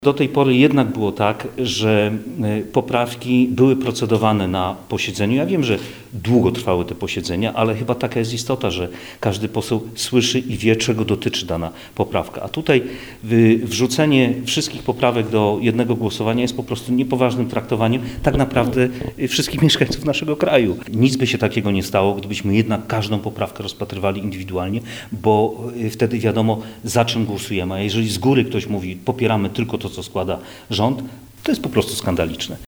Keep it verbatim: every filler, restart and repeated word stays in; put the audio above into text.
Do tej pory jednak było tak, że poprawki były procedowane na posiedzeniu. Ja wiem, że długo trwały te posiedzenia, ale chyba taka jest istota, że każdy poseł słyszy i wie, czego dotyczy dana poprawka. A tutaj wrzucenie wszystkich poprawek do jednego głosowania jest po prostu niepoważnym traktowaniem tak naprawdę wszystkich mieszkańców naszego kraju. Nic by się takiego nie stało, gdybyśmy jednak każdą poprawkę rozpatrywali indywidualnie, bo wtedy wiadomo, za czym głosujemy. A jeżeli z góry ktoś mówi, popieramy tylko to, co składa rząd, to jest po prostu skandaliczne.